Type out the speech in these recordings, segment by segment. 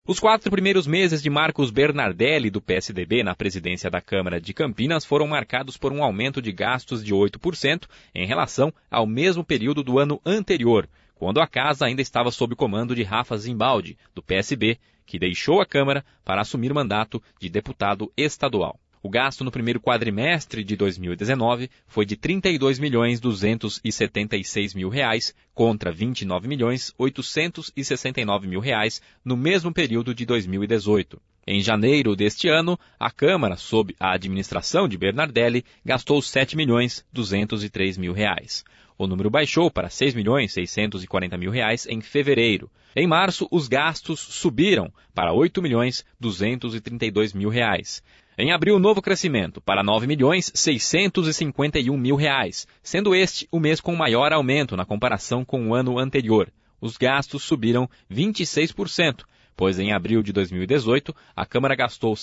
Os 4 primeiros meses de Marcos Bernardelli, do PSDB, na presidência da Câmara de Campinas, foram marcados por um aumento de gastos de 8% em relação ao mesmo período do ano anterior, quando a casa ainda estava sob o comando de Rafa Zimbaldi, do PSB, que deixou a Câmara para assumir mandato de deputado estadual. O gasto no primeiro quadrimestre de 2019 foi de R$ 32.276.000 contra R$ 29.869.000 no mesmo período de 2018. Em janeiro deste ano, a Câmara, sob a administração de Bernardelli, gastou R$ 7.203.000. O número baixou para R$ 6.640.000 em fevereiro. Em março, os gastos subiram para R$ 8.232.000. Em abril, novo crescimento para R$ 9.651.000, sendo este o mês com maior aumento na comparação com o ano anterior. Os gastos subiram 26%, pois em abril de 2018, a Câmara gastou R$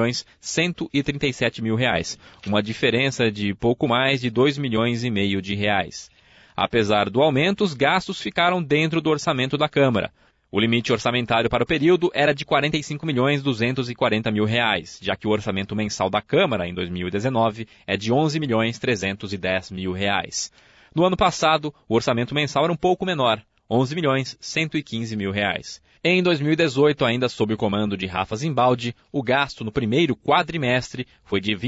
7.137.000, uma diferença de pouco mais de R$ 2,5 milhões. Apesar do aumento, os gastos ficaram dentro do orçamento da Câmara. O limite orçamentário para o período era de R$ 45.240.000, já que o orçamento mensal da Câmara em 2019 é de R$ 11.310.000. No ano passado, o orçamento mensal era um pouco menor, R$ 11.115.000. Em 2018, ainda sob o comando de Rafa Zimbaldi, o gasto no primeiro quadrimestre foi de R$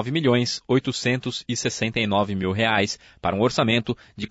29.869.000 para um orçamento de R$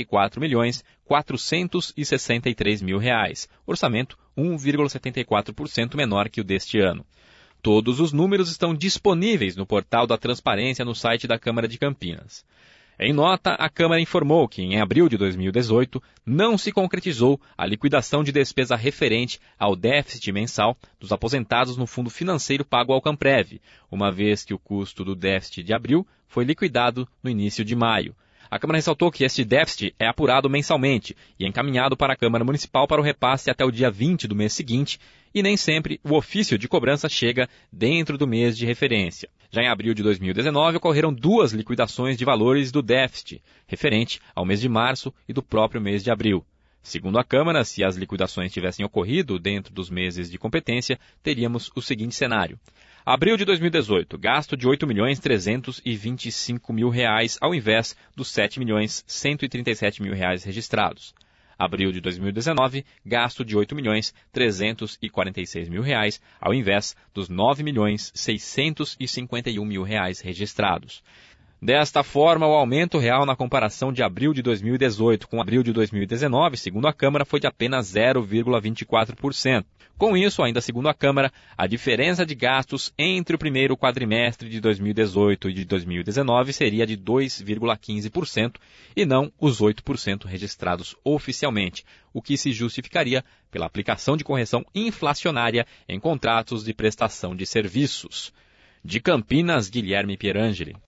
44.463.000, orçamento 1,74% menor que o deste ano. Todos os números estão disponíveis no portal da Transparência no site da Câmara de Campinas. Em nota, a Câmara informou que, em abril de 2018, não se concretizou a liquidação de despesa referente ao déficit mensal dos aposentados no fundo financeiro pago ao Camprev, uma vez que o custo do déficit de abril foi liquidado no início de maio. A Câmara ressaltou que este déficit é apurado mensalmente e encaminhado para a Câmara Municipal para o repasse até o dia 20 do mês seguinte, e nem sempre o ofício de cobrança chega dentro do mês de referência. Já em abril de 2019, ocorreram 2 liquidações de valores do déficit, referente ao mês de março e do próprio mês de abril. Segundo a Câmara, se as liquidações tivessem ocorrido dentro dos meses de competência, teríamos o seguinte cenário. Abril de 2018, gasto de R$ 8.325.000 ao invés dos R$ 7.137.000 registrados. Abril de 2019, gasto de R$ 8.346.000 ao invés dos R$ 9.651.000 registrados. Desta forma, o aumento real na comparação de abril de 2018 com abril de 2019, segundo a Câmara, foi de apenas 0,24%. Com isso, ainda segundo a Câmara, a diferença de gastos entre o primeiro quadrimestre de 2018 e de 2019 seria de 2,15% e não os 8% registrados oficialmente, o que se justificaria pela aplicação de correção inflacionária em contratos de prestação de serviços. De Campinas, Guilherme Pierangeli.